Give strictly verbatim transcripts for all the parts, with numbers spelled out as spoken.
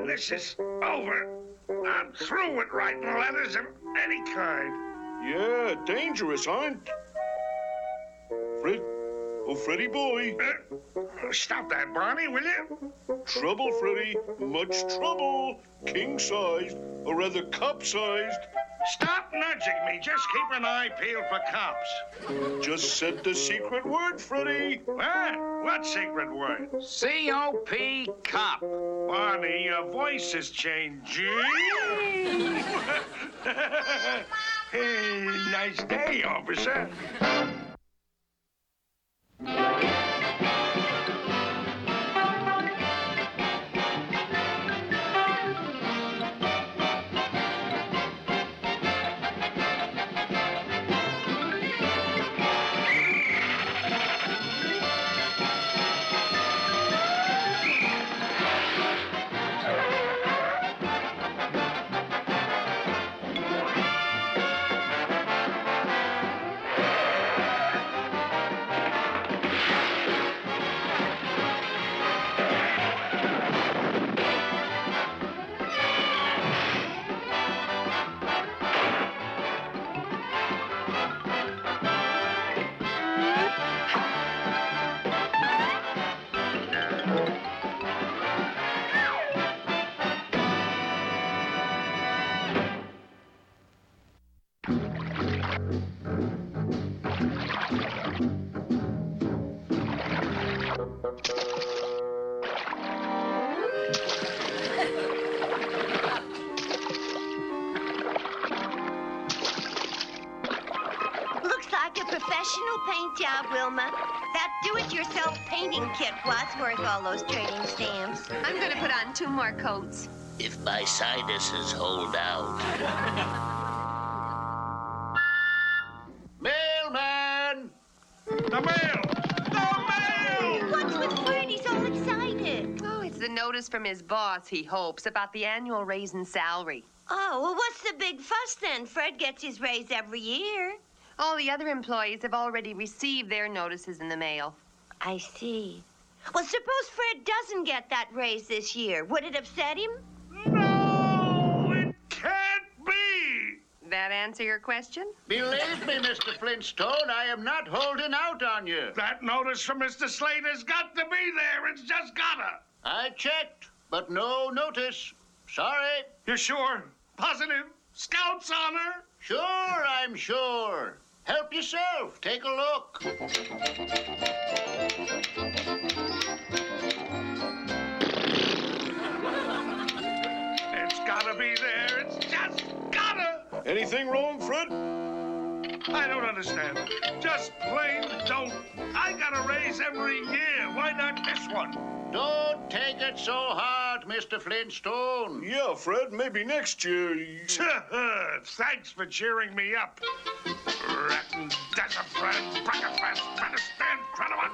When this is over, I'm through with writing letters of any kind. Yeah, dangerous, aren't? Fred, oh, Freddy boy. Uh, stop that, Barney, will you? Trouble, Freddy. Much trouble. King-sized, or rather cup-sized. Stop nudging me. Just keep an eye peeled for cops. Just said the secret word, Freddy. What? What secret word? C O P, cop. Barney, your voice is changing. Hey, nice day, officer. Professional paint job, Wilma. That do-it-yourself painting kit was worth all those trading stamps. I'm going to put on two more coats. If my sinuses hold out. Mailman! The mail! The mail! What's with Fred? He's all excited. Oh, it's the notice from his boss, he hopes, about the annual raise in salary. Oh, well, what's the big fuss then? Fred gets his raise every year. All the other employees have already received their notices in the mail. I see. Well, suppose Fred doesn't get that raise this year. Would it upset him? No, it can't be. That answer your question? Believe me, Mister Flintstone, I am not holding out on you. That notice from Mister Slate has got to be there. It's just gotta. I checked, but no notice. Sorry. You sure? Positive? Scout's honor? Sure, I'm sure. Help yourself. Take a look. It's gotta be there. It's just gotta. Anything wrong, Fred? I don't understand. Just plain don't. I got a raise every year. Why not this one? Don't take it so hard, Mister Flintstone. Yeah, Fred, maybe next year. You... Thanks for cheering me up. Rattan, Desafran, Brackerfast, Pratistan, Cranawat.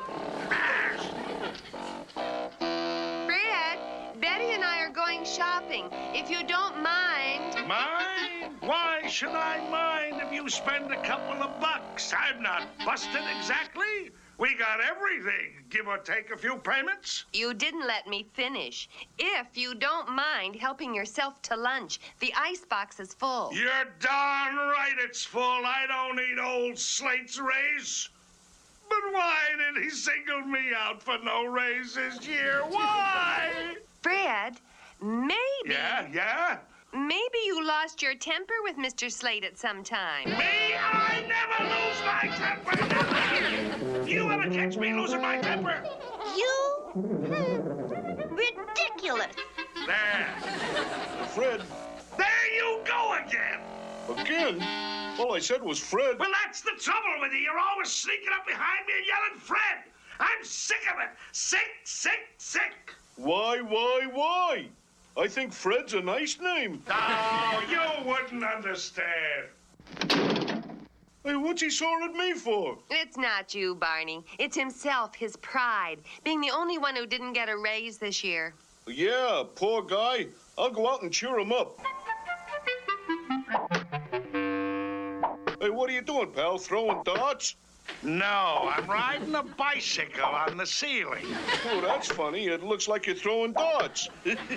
Fred, Betty and I are going shopping. If you don't mind... Mind? Why should I mind if you spend a couple of bucks? I'm not busted exactly. We got everything, give or take a few payments. You didn't let me finish. If you don't mind helping yourself to lunch, the icebox is full. You're darn right it's full. I don't need old Slate's raise. But why did he single me out for no raise this year? Why? Fred, maybe... Yeah, yeah? Maybe you lost your temper with Mister Slate at some time. Me? I never lose my temper. Never. You ever catch me losing my temper? You? Hmm. Ridiculous. There. Fred. There you go again. Again? All I said was Fred. Well, that's the trouble with you. You're always sneaking up behind me and yelling Fred. I'm sick of it. Sick, sick, sick. Why, why, why? I think Fred's a nice name. Oh, you wouldn't understand. Hey, what's he sore at me for? It's not you, Barney. It's himself, his pride, being the only one who didn't get a raise this year. Yeah, poor guy. I'll go out and cheer him up. Hey, what are you doing, pal? Throwing darts? No, I'm riding a bicycle on the ceiling. Oh, that's funny. It looks like you're throwing darts.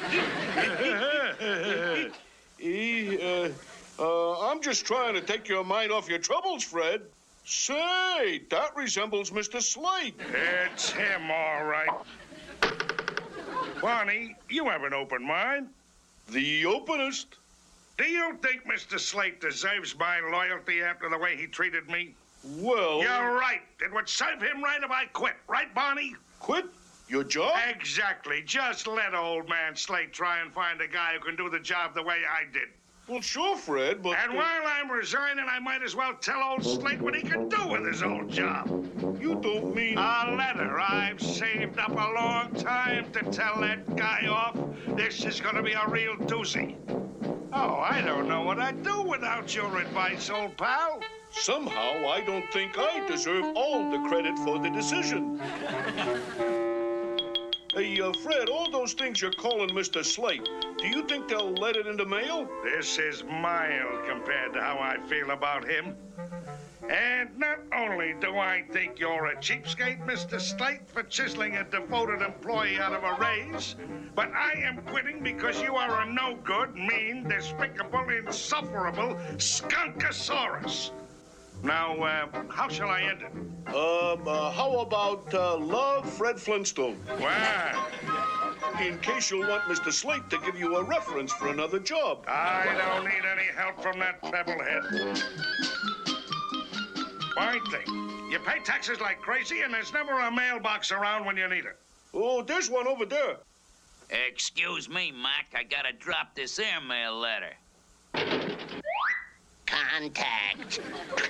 Eh, uh, uh, I'm just trying to take your mind off your troubles, Fred. Say, that resembles Mister Slate. It's him, all right. Barney, you have an open mind. The openest. Do you think Mister Slate deserves my loyalty after the way he treated me? Well... You're right. It would serve him right if I quit. Right, Barney? Quit? Your job? Exactly. Just let old man Slate try and find a guy who can do the job the way I did. Well, sure, Fred, but... And uh, while I'm resigning, I might as well tell old Slate what he can do with his old job. You don't mean... A letter I've saved up a long time to tell that guy off. This is going to be a real doozy. Oh, I don't know what I'd do without your advice, old pal. Somehow, I don't think I deserve all the credit for the decision. Hey, uh, Fred, all those things you're calling Mister Slate, do you think they'll let it in the mail? This is mild compared to how I feel about him. And not only do I think you're a cheapskate, Mister Slate, for chiseling a devoted employee out of a raise, but I am quitting because you are a no-good, mean, despicable, insufferable skunkosaurus. Now, uh, how shall I end it? Um, uh, how about, uh, love, Fred Flintstone? Well, In case you'll want Mister Slate to give you a reference for another job. I don't need any help from that pebblehead. Fine thing. You pay taxes like crazy, and there's never a mailbox around when you need it. Oh, there's one over there. Excuse me, Mac. I gotta drop this airmail letter. Contact.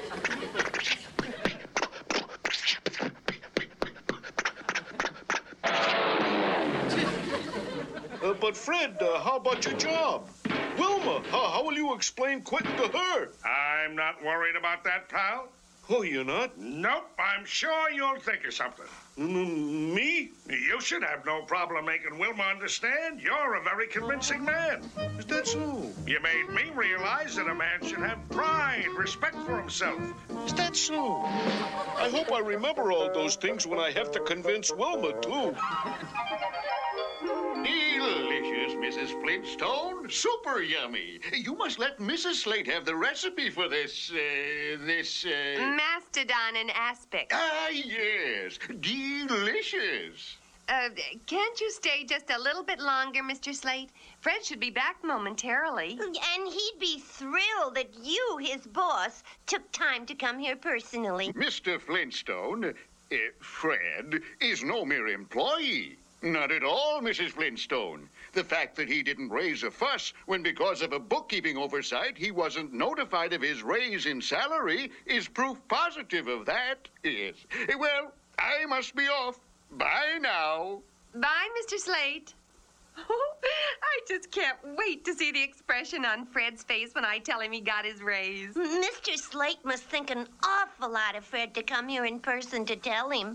Uh, but, Fred, uh, how about your job? Wilma, how, how will you explain quitting to her? I'm not worried about that, pal. Oh, you're not? Nope, I'm sure you'll think of something. Mm, me? You should have no problem making Wilma understand. You're a very convincing man. Is that so? You made me realize that a man should have pride, respect for himself. Is that so? I hope I remember all those things when I have to convince Wilma, too. Delicious, Missus Flintstone. Super yummy. You must let Missus Slate have the recipe for this, uh, this, uh... Mastodon and aspic. Ah, yes. Delicious. Uh, can't you stay just a little bit longer, Mister Slate? Fred should be back momentarily. And he'd be thrilled that you, his boss, took time to come here personally. Mister Flintstone, uh, Fred, is no mere employee. Not at all, Missus Flintstone. The fact that he didn't raise a fuss when, because of a bookkeeping oversight, he wasn't notified of his raise in salary is proof positive of that. Yes. Well, I must be off. Bye now. Bye, Mister Slate. I just can't wait to see the expression on Fred's face when I tell him he got his raise. Mister Slate must think an awful lot of Fred to come here in person to tell him.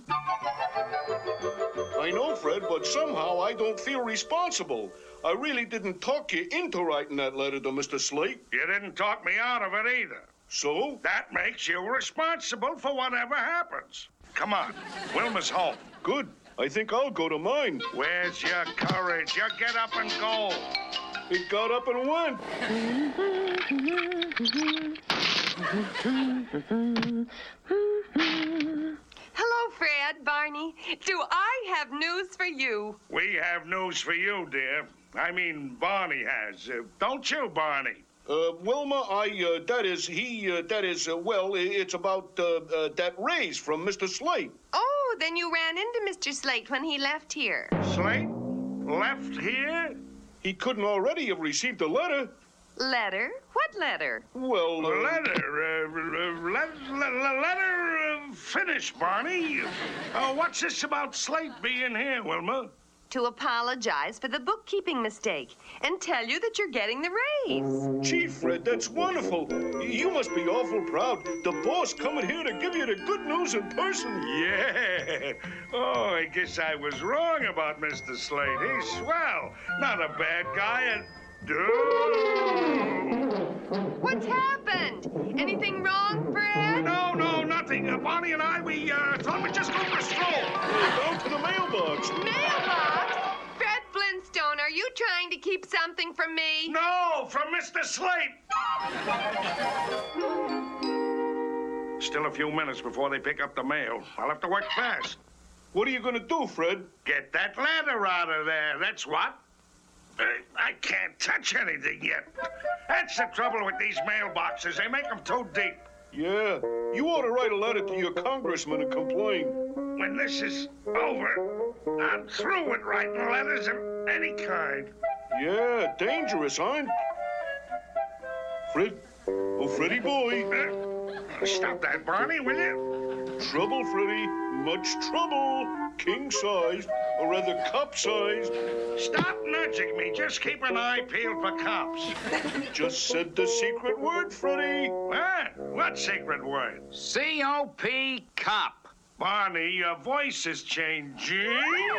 I know, Fred, but somehow I don't feel responsible. I really didn't talk you into writing that letter to Mister Slate. You didn't talk me out of it either. So? That makes you responsible for whatever happens. Come on, Wilma's home. Good. I think I'll go to mine. Where's your courage? You get up and go. It got up and went. Hello, Fred, Barney. Do I have news for you? We have news for you, dear. I mean, Barney has. Uh, don't you, Barney? Uh, Wilma, I, uh, that is, he, uh, that is, uh, well, it's about, uh, uh, that raise from Mister Slate. Oh, then you ran into Mister Slate when he left here. Slate? Left here? He couldn't already have received a letter. Letter? What letter? Well, uh... Letter, uh, let, let, letter, uh, finish, Barney. Uh, what's this about Slate being here, Wilma? To apologize for the bookkeeping mistake and tell you that you're getting the raise. Gee, Fred, that's wonderful. You must be awful proud. The boss coming here to give you the good news in person. Yeah. Oh, I guess I was wrong about Mister Slate. He's swell. Not a bad guy, and... What's happened? Anything wrong, Fred? No, no, nothing. Uh, Bonnie and I, we uh, thought we'd just go for a stroll. Down to the mailbox. Mailbox? Fred Flintstone, are you trying to keep something from me? No, from Mister Slate. Still a few minutes before they pick up the mail. I'll have to work fast. What are you going to do, Fred? Get that letter out of there, that's what. Uh, I can't touch anything yet. That's the trouble with these mailboxes. They make them too deep. Yeah, you ought to write a letter to your congressman and complain. When this is over, I'm through with writing letters of any kind. Yeah, dangerous, huh? Fred? Oh, Freddy boy. Uh, stop that, Barney, will you? Trouble, Freddy. Much trouble. King-sized, or rather cup-sized. Stop nudging me. Just keep an eye peeled for cops. Just said the secret word, Freddy. What? What secret word? C O P cop. Barney, your voice is changing.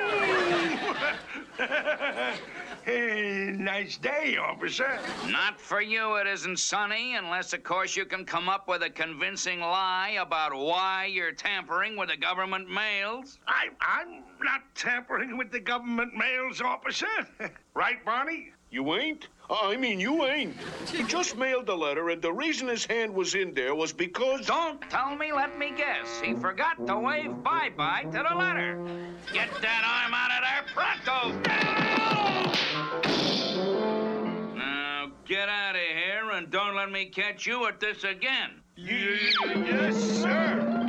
Hey, nice day, officer. Not for you, it isn't, Sonny, unless, of course, you can come up with a convincing lie about why you're tampering with the government mails. I, I'm not tampering with the government mails, officer. Right, Barney? You ain't? I mean, you ain't. He just mailed the letter, and the reason his hand was in there was because... Don't tell me, let me guess. He forgot to wave bye-bye to the letter. Get that arm out of there, pronto! Now, get out of here and don't let me catch you at this again. Yes, sir.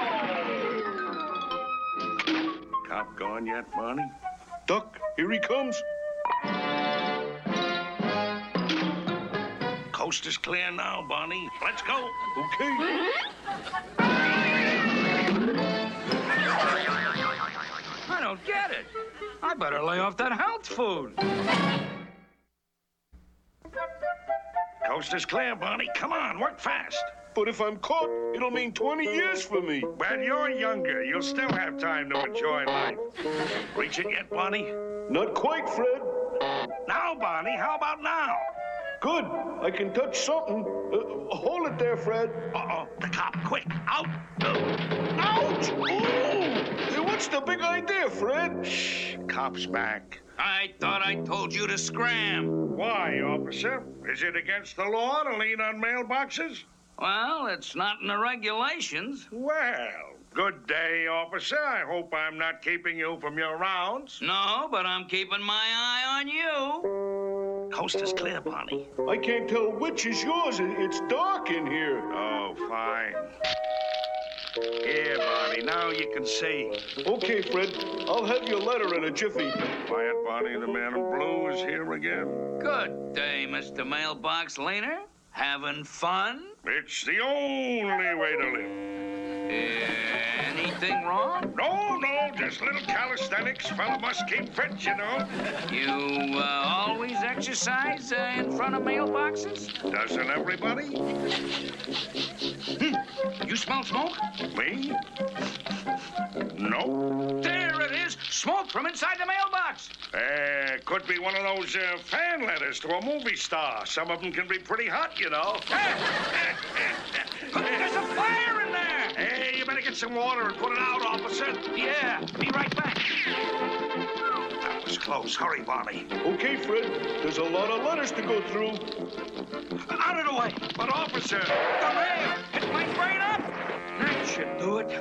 Cop gone yet, Barney? Duck, here he comes. Coast is clear now, Barney. Let's go. Okay. I don't get it. I better lay off that health food. Coast is clear, Barney. Come on, work fast. But if I'm caught, it'll mean twenty years for me. When you're younger, you'll still have time to enjoy life. Reach it yet, Barney? Not quite, Fred. Now, Barney, how about now? Good. I can touch something. Uh, hold it there, Fred. Uh-oh, the cop, quick, out. Ouch! Ooh! Hey, what's the big idea, Fred? Shh, cop's back. I thought I told you to scram. Why, officer? Is it against the law to lean on mailboxes? Well, it's not in the regulations. Well, good day, officer. I hope I'm not keeping you from your rounds. No, but I'm keeping my eye on you. Coast is clear, Barney. I can't tell which is yours. It- It's dark in here. Oh, fine. Here, Barney, now you can see. Okay, Fred. I'll have your letter in a jiffy. Quiet, Barney, the man in blue is here again. Good day, Mister Mailbox Leaner. Having fun? It's the only way to live. Anything wrong? No, no, just little calisthenics. Fella must keep fit, you know. You uh, always exercise uh, in front of mailboxes? Doesn't everybody? Hmm. You smell smoke? Me? No. There it is! Smoke from inside the mailbox! Uh, could be one of those uh, fan letters to a movie star. Some of them can be pretty hot, you know. There's a fire in there! Hey, you better get some water and put it out, officer. Yeah, be right back. That was close. Hurry, Barney. Okay, Fred. There's a lot of letters to go through. Out of the way. But, officer... The mail! It might burn up! That should do it.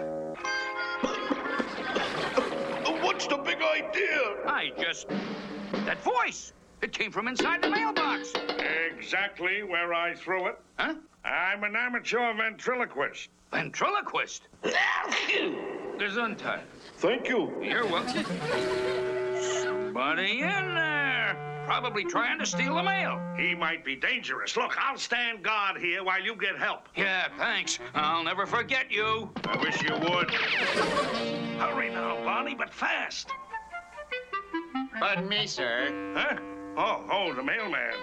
What's the big idea? I just... That voice! It came from inside the mailbox. Exactly where I threw it. Huh? I'm an amateur ventriloquist. Ventriloquist? Gesundheit. Thank you. You're welcome. Somebody in there. Probably trying to steal the mail. He might be dangerous. Look, I'll stand guard here while you get help. Yeah, thanks. I'll never forget you. I wish you would. Hurry now, Barney, but fast. Pardon me, sir. Huh? Oh, oh, the mailman.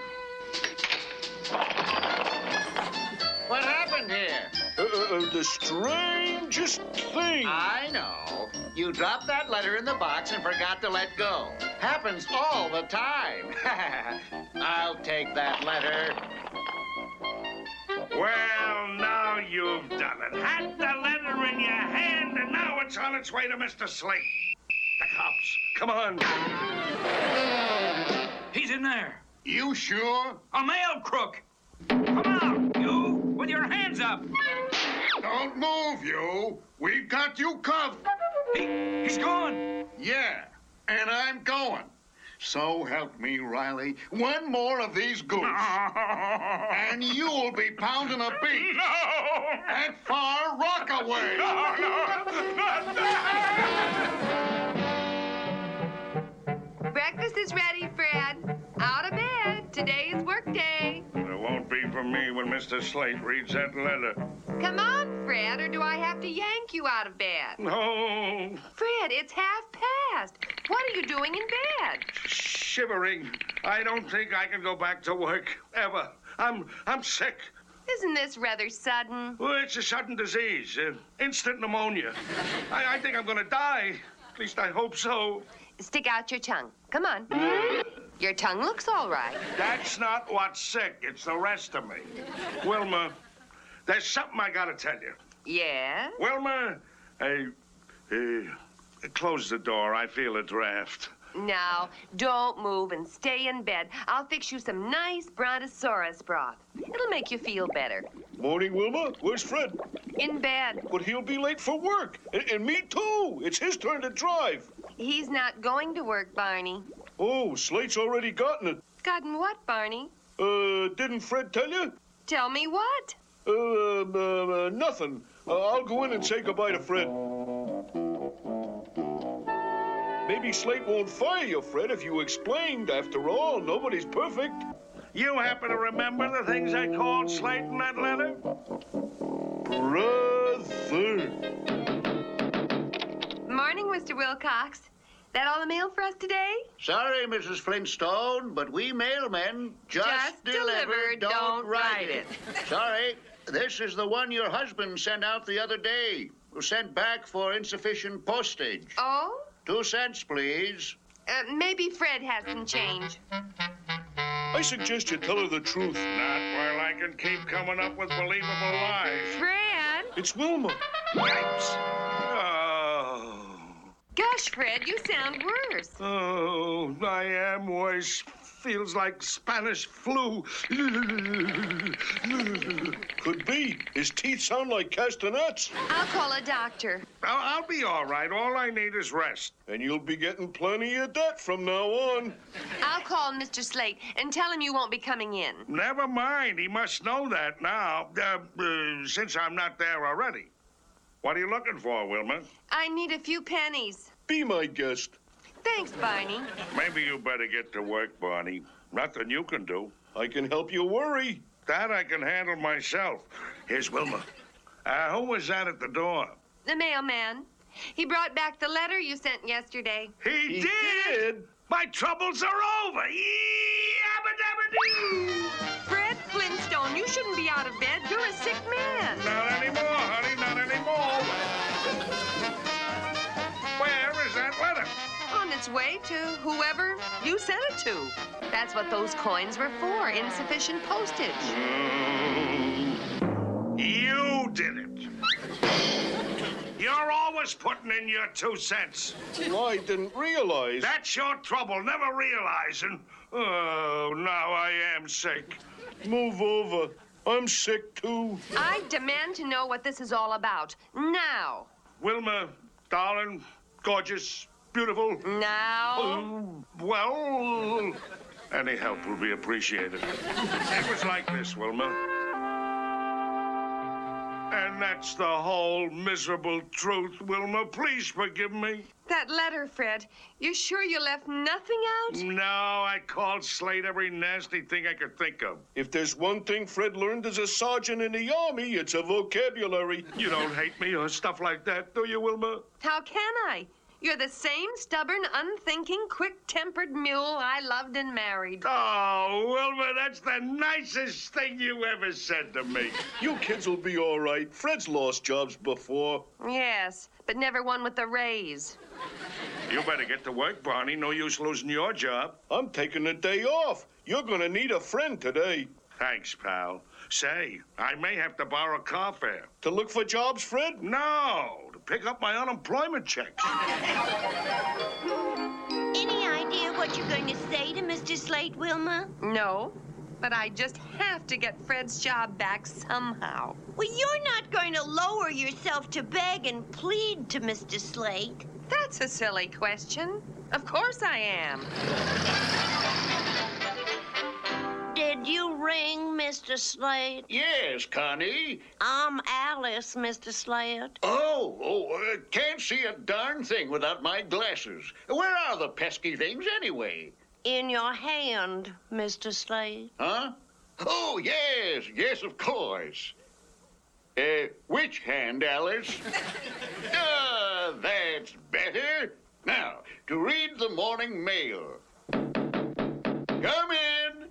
What happened here? Uh, uh, the strangest thing. I know. You dropped that letter in the box and forgot to let go. Happens all the time. I'll take that letter. Well, now you've done it. Had the letter in your hand, and now it's on its way to Mister Slate. The cops. Come on. He's in there. You sure? A mail crook. Come out, you, with your hands up. Don't move, you. We've got you covered. He, he's gone. Yeah, and I'm going. So help me, Riley. One more of these goose, and you'll be pounding a beat No! at Far Rockaway. No, no, Breakfast is ready, Fred. Out of bed. Today is work day. It won't be for me when Mister Slate reads that letter. Come on, Fred, or do I have to yank you out of bed? No. Fred, it's half past. What are you doing in bed? Shivering. I don't think I can go back to work, ever. I'm, I'm sick. Isn't this rather sudden? Well, it's a sudden disease, uh, instant pneumonia. I, I think I'm going to die. At least I hope so. Stick out your tongue. Come on. Your tongue looks all right. That's not what's sick. It's the rest of me. Wilma, there's something I got to tell you. Yes? Wilma, I, uh, close the door. I feel a draft. Now, don't move and stay in bed. I'll fix you some nice brontosaurus broth. It'll make you feel better. Morning, Wilma. Where's Fred? In bed. But he'll be late for work. And, and me too. It's his turn to drive. He's not going to work, Barney. Oh, Slate's already gotten it. Gotten what, Barney? Uh, didn't Fred tell you? Tell me what? Uh, uh, uh nothing. Uh, I'll go in and say goodbye to Fred. Maybe Slate won't fire you, Fred, if you explained. After all, nobody's perfect. You happen to remember the things I called Slate in that letter? Brother. Morning, Mister Wilcox. That all the mail for us today? Sorry, Missus Flintstone, but we mailmen just, Just deliver, don't, don't write write it. Sorry, this is the one your husband sent out the other day. Sent back for insufficient postage. Oh? Two cents, please. Uh, maybe Fred has some change. I suggest you tell her the truth. Not while I can keep coming up with believable lies. Fred? It's Wilma. Yikes. Oh. Gosh, Fred, you sound worse. Oh, I am worse. Feels like Spanish flu. Could be. His teeth sound like castanets. I'll call a doctor. I'll, I'll be all right. All I need is rest. And you'll be getting plenty of that from now on. I'll call Mister Slate and tell him you won't be coming in. Never mind. He must know that now, uh, uh, since I'm not there already. What are you looking for, Wilma? I need a few pennies. Be my guest. Thanks, Barney. Maybe you better get to work, Barney. Nothing you can do. I can help you worry. That I can handle myself. Here's Wilma. Uh, who was that at the door? The mailman. He brought back the letter you sent yesterday. He, He did? did? My troubles are over. Yabba-dabba-doo! Fred Flintstone, you shouldn't be out of bed. You're a sick man. Not anymore, honey, not anymore. Where is that letter? On its way to whoever you sent it to. That's what those coins were for, insufficient postage. You did it. You're always putting in your two cents. Well, I didn't realize. That's your trouble, never realizing. Oh, now I am sick. Move over. I'm sick, too. I demand to know what this is all about. Now. Wilma, darling, gorgeous, beautiful. Now. Oh, well, any help will be appreciated. It was like this, Wilma. And that's the whole miserable truth, Wilma. Please forgive me. That letter, Fred. You sure you left nothing out? No, I called Slate every nasty thing I could think of. If there's one thing Fred learned as a sergeant in the Army, it's a vocabulary. You don't hate me or stuff like that, do you, Wilma? How can I? You're the same stubborn, unthinking, quick-tempered mule I loved and married. Oh, Wilma, that's the nicest thing you ever said to me. You kids will be all right. Fred's lost jobs before. Yes, but never one with a raise. You better get to work, Barney. No use losing your job. I'm taking a day off. You're gonna need a friend today. Thanks, pal. Say, I may have to borrow car fare. To look for jobs, Fred? No, to pick up my unemployment checks. Any idea what you're going to say to Mister Slate, Wilma? No, but I just have to get Fred's job back somehow. Well, you're not going to lower yourself to beg and plead to Mister Slate. That's a silly question. Of course I am. Did you ring, Mister Slate? Yes, Connie. I'm Alice, Mister Slate. Oh, oh, uh, can't see a darn thing without my glasses. Where are the pesky things anyway? In your hand, Mister Slate. Huh? Oh, yes, yes, of course. Uh, which hand, Alice? Ah, that's better. Now, to read the morning mail. Come in.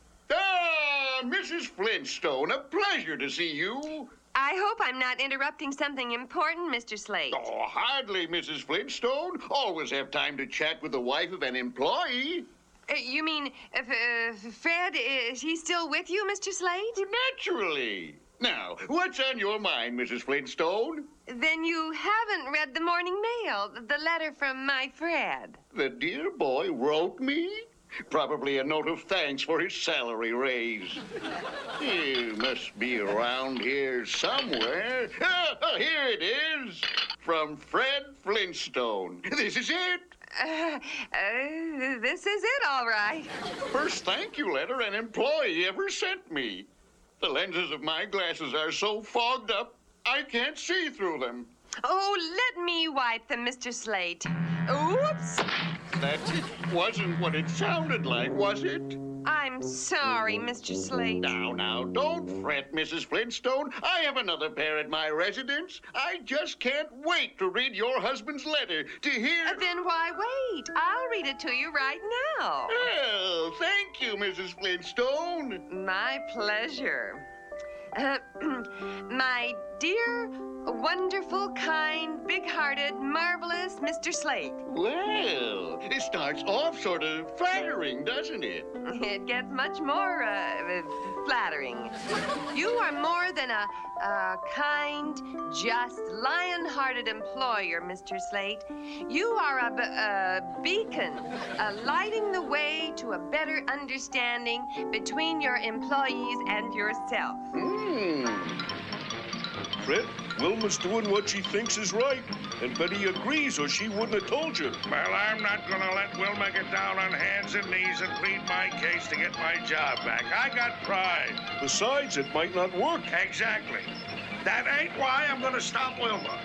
Ah, Missus Flintstone, a pleasure to see you. I hope I'm not interrupting something important, Mister Slate. Oh, hardly, Missus Flintstone. Always have time to chat with the wife of an employee. Uh, you mean, uh, uh, Fred, is he still with you, Mister Slate? Naturally. Now, what's on your mind, Missus Flintstone? Then you haven't read the morning mail, the letter from my Fred. The dear boy wrote me? Probably a note of thanks for his salary raise. He must be around here somewhere. Ah, here it is. From Fred Flintstone. This is it. Uh, uh, this is it, all right. First thank you letter an employee ever sent me. The lenses of my glasses are so fogged up, I can't see through them. Oh, let me wipe them, Mister Slate. Oops. That wasn't what it sounded like, was it? I'm sorry, Mister Slate. Now, now, don't fret, Missus Flintstone. I have another pair at my residence. I just can't wait to read your husband's letter, to hear... Uh, then why wait? I'll read it to you right now. Well, thank you, Missus Flintstone. My pleasure. Uh, my dear, wonderful, kind, big-hearted, marvelous Mister Slate. Well, it starts off sort of flattering, doesn't it? It gets much more uh, flattering. You are more than a, a kind, just, lion-hearted employer, Mister Slate. You are a, a beacon, uh, lighting the way to a better understanding between your employees and yourself. Hmm. Fred, Wilma's doing what she thinks is right. And Betty agrees or she wouldn't have told you. Well, I'm not gonna let Wilma get down on hands and knees and plead my case to get my job back. I got pride. Besides, it might not work. Exactly. That ain't why I'm gonna stop Wilma.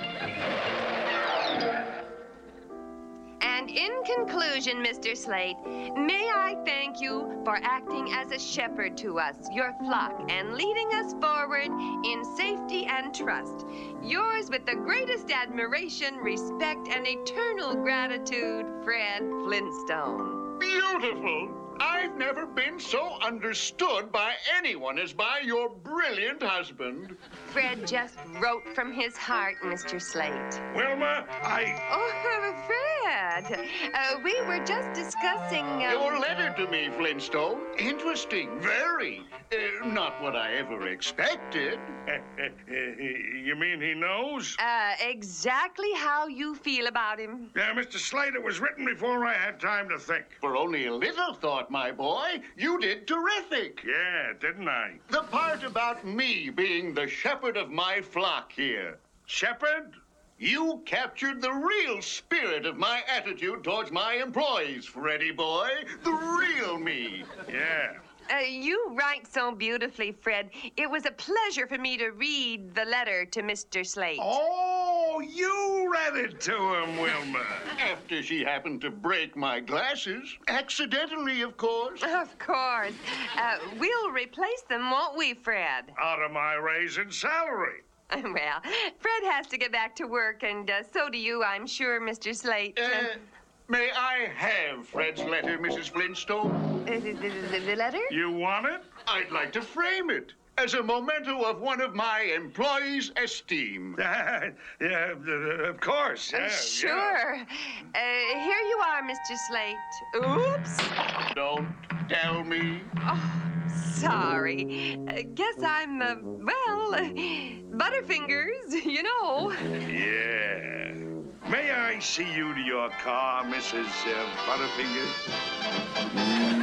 And in conclusion, Mister Slate, may I thank you for acting as a shepherd to us, your flock, and leading us forward in safety and trust. Yours with the greatest admiration, respect, and eternal gratitude, Fred Flintstone. Beautiful. I've never been so understood by anyone as by your brilliant husband. Fred just wrote from his heart, Mister Slate. Wilma, I... Oh, Fred, uh, we were just discussing... Um... Your letter to me, Flintstone. Interesting, very. Uh, not what I ever expected. You mean he knows? Uh, exactly how you feel about him. Yeah, Mister Slate, it was written before I had time to think. For only a little thought, my boy, you did terrific. Yeah, didn't I? The part about me being the shepherd of my flock here. Shepherd? You captured the real spirit of my attitude towards my employees, Freddie boy. The real me. Yeah. Uh, you write so beautifully, Fred. It was a pleasure for me to read the letter to Mister Slate. Oh, you read it to him, Wilma. After she happened to break my glasses. Accidentally, of course. Of course. Uh, we'll replace them, won't we, Fred? Out of my raise in salary. Well, Fred has to get back to work, and uh, so do you, I'm sure, Mister Slate. Uh, may I have Fred's letter, Missus Flintstone? Uh, the, the, the letter? You want it? I'd like to frame it. as a memento of one of my employees' esteem. yeah, uh, of course. Uh, Yeah, sure. Uh, here you are, Mister Slate. Oops. Don't tell me. Oh, sorry. Uh, guess I'm, uh, well, uh, Butterfingers, you know. Yeah. May I see you to your car, Missus Uh, Butterfingers?